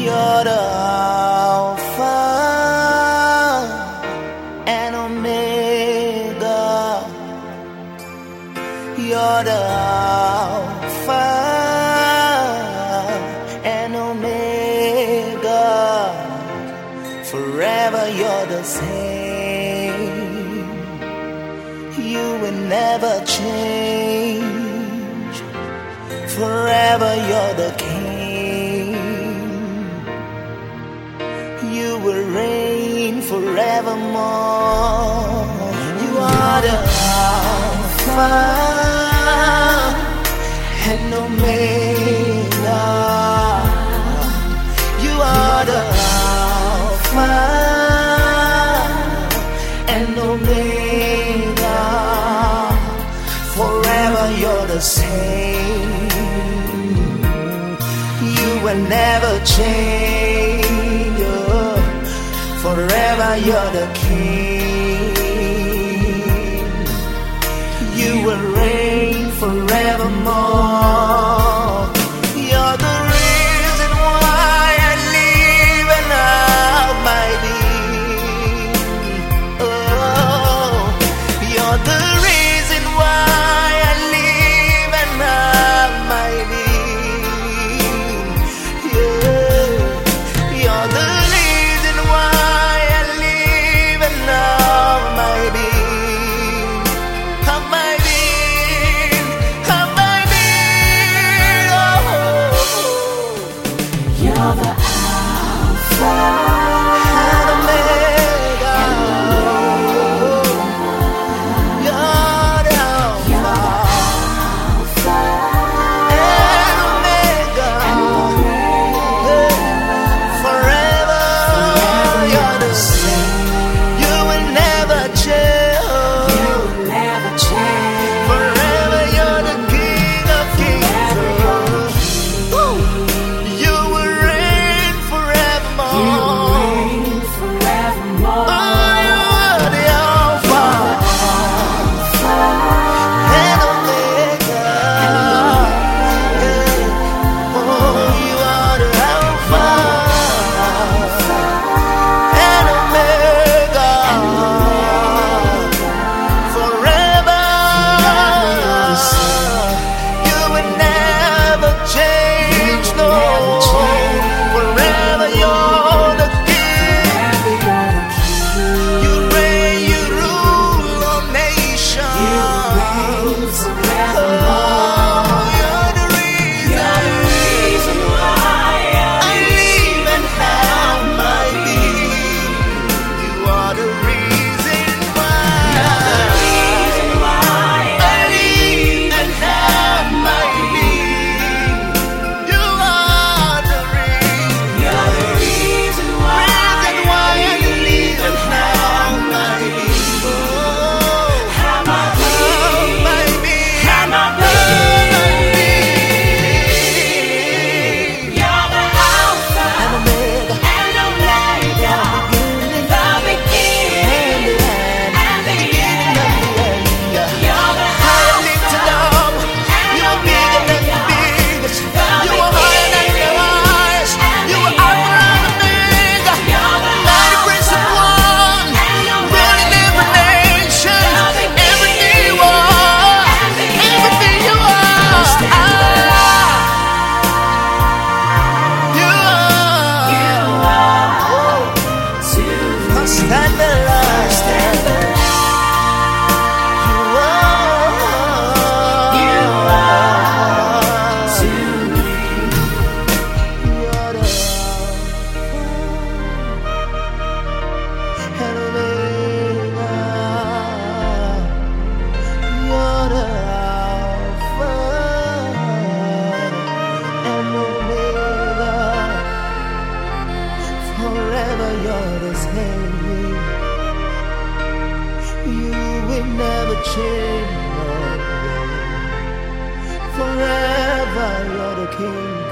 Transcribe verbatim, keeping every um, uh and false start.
You're the Alpha and Omega. You're the Alpha and Omega. Forever you're the same. You will never change. Forever you're the King. You will reign forevermore. You are the Alpha and Omega. You are the Alpha and Omega. Forever you're the same. You will never change. Forever you're the King. You will reign forevermore. You're the reason why I live and have my being. Oh, you're the reason why I live and have my being. Yeah, you're the reason why I live and have my being. Have my being, have my being. Oh, You're the Alpha and Omega. You're the Alpha and Omega. Forever you're the same. You will never change. never change. Forever you're the King of Kings. Ooh. You will reign forevermore. Reign forevermore. Oh, you are the Alpha and Omega. Yeah. Oh, you are the Alpha and Omega. Forever you will never change. No, forever you're the King. You reign, you rule all nations. Oh, you're the reason I live and have my being. You are the reason why I live and have my being. You are the reason why I live and have my being. Oh, have my being, have my being. You're the Alpha And Omega, and Omega, beginning the beginning and the end. and the end. You're the High and lifted up, you are bigger than the biggest. You are higher than the highest. You are Alpha and Omega, mighty Prince of One, ruling every nation, everything you are, everything you are. Ah, you are. I stand alive. You are. You're the Alpha and Omega. You're the Alpha and Omega. Forever you're the same. You will never change. No. Forever you're the King.